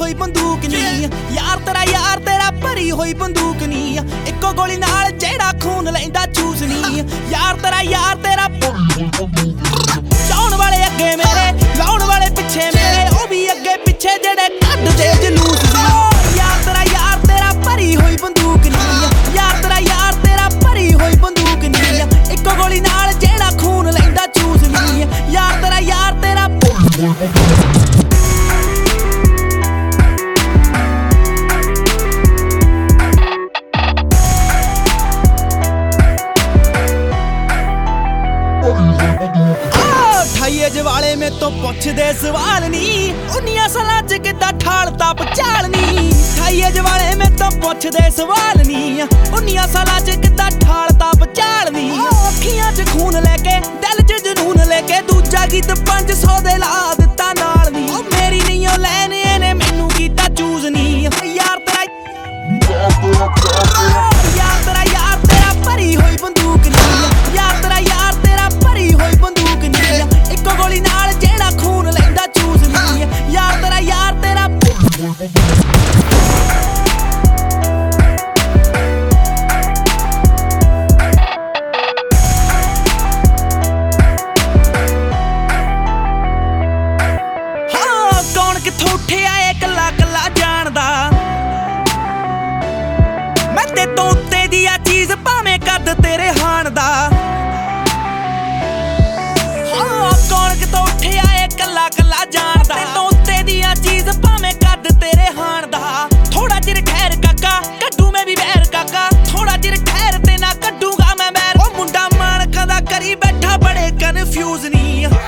ਹੋਈ ਬੰਦੂਕ ਨੀ ਯਾਰ ਤੇਰਾ ਭਰੀ ਹੋਈ ਬੰਦੂਕ ਨੀ ਇੱਕੋ ਗੋਲੀ ਨਾਲ ਜਿਹੜਾ ਖੂਨ ਲੈਂਦਾ ਚੂਸ ਨੀ ਯਾਰ ਤੇਰਾ ਚਾਉਣ ਵਾਲੇ ਅੱਗੇ ਮੇਰੇ ਲਾਉਣ ਵਾਲੇ ਪਿੱਛੇ ਮੇਰੇ ਉਹ ਵੀ ਅੱਗੇ ਪਿੱਛੇ ਜਿਹੜੇ ਕੱਢਦੇ ਜਲੂਸ ਨੀ ਯਾਰ ਤੇਰਾ ਭਰੀ ਹੋਈ ਬੰਦੂਕ ਨੀ ਯਾਰ ਤੇਰਾ ਭਰੀ ਹੋਈ ਬੰਦੂਕ ਨੀ ਇੱਕੋ ਗੋਲੀ ਨਾਲ ਜਿਹੜਾ ਖੂਨ ਲੈਂਦਾ ਚੂਸ ਨੀ ਯਾਰ ਤੇਰਾ ਠਾਈਏ ਜਵਾਲੇ ਮੇ ਤੋਂ ਪੁੱਛਦੇ ਸਵਾਲ ਨੀ 19 ਸਾਲਾਂ ਚ ਕਿੱਦਾਂ ਠਾਲਤਾ ਪਚਾਲ ਨੀ ਠਾਈਏ ਜਵਾਲੇ ਮੇ ਤੋਂ ਪੁੱਛਦੇ ਸਵਾਲ ਨੀ 19 ਸਾਲਾਂ ਚ ਕਿੱਦਾਂ ਠਾਲਤਾ ਪਚਾਲ ਨੀ ਅੱਖੀਆਂ ਚ ਖੂਨ ਲੈ ਕੇ ਦਿਲ ਚ ਜਨੂਨ ਲੈ ਕੇ ਦੂਜਾ ਗੀਤ 500 ਦੇ ਲਾ ਦਿੱਤਾ ਨਾਲ ਨੀ ਮੇਰੀ ਨਹੀਂ ਉਹ ਲੈਣ ਇਹਨੇ ਮੈਨੂੰ ਕੀਤਾ ਚੂਜ਼ ਨੀ ਯਾਰ ਤੇਰਾ ਭਰੀ ਹੋਈ ਬੰਦੂਕ ਨੀ ਯਾਰ ਤੇਰਾ ਭਰੀ ਹੋਈ ਬੰਦੂਕ ਨੀ ਇੱਕੋ ਗੋਲੀ ਨਾਲ ਜਿਹੜਾ ਖੂਨ ਲੈਂਦਾ ਚੂਸ ਨੀ ਯਾਰ ਤੇਰਾ ਹਾਂ ਕੌਣ ਕਿੱਥੋਂ ਉੱਠਿਆ ਏ ਕੱਲਾ ਕੱਲਾ ਜਾਣਦਾ ਮੈਂ ਤੇ ਤੋਂ ਉੱਤੇ ਦੀ ਆ ਚੀਜ਼ ਭਾਵੇਂ ਕੱਦ ਤੇਰੇ ਹਾਣ ਦਾ ਕੌਣ ਕਿਤੋਂ ਉੱਠਿਆ ਏ ਕੱਲਾ ਕੱਲਾ ਜਾਣਦਾ ਤੇ ਤੋਂ ਉੱਤੇ ਦੀ ਆ ਚੀਜ਼ ਭਾਵੇਂ ਕੱਦ ਤੇਰੇ ਹਾਣ ਦਾ ਥੋੜਾ ਚਿਰ ਠਹਿਰ ਕਾਕਾ ਕੱਢੂ ਮੈਂ ਵੀ ਵੈਰ ਕਾਕਾ ਥੋੜਾ ਚਿਰ ਠਹਿਰ ਤੇ ਨਾ ਕੱਢੂਗਾ ਮੈਂ ਵੈਰ ਉਹ ਮੁੰਡਾ ਮਾਨਕਾਂ ਦਾ ਕਰੀ ਬੈਠਾ ਬੜੇ ਕਨਫਿਊਜ਼ ਨੀ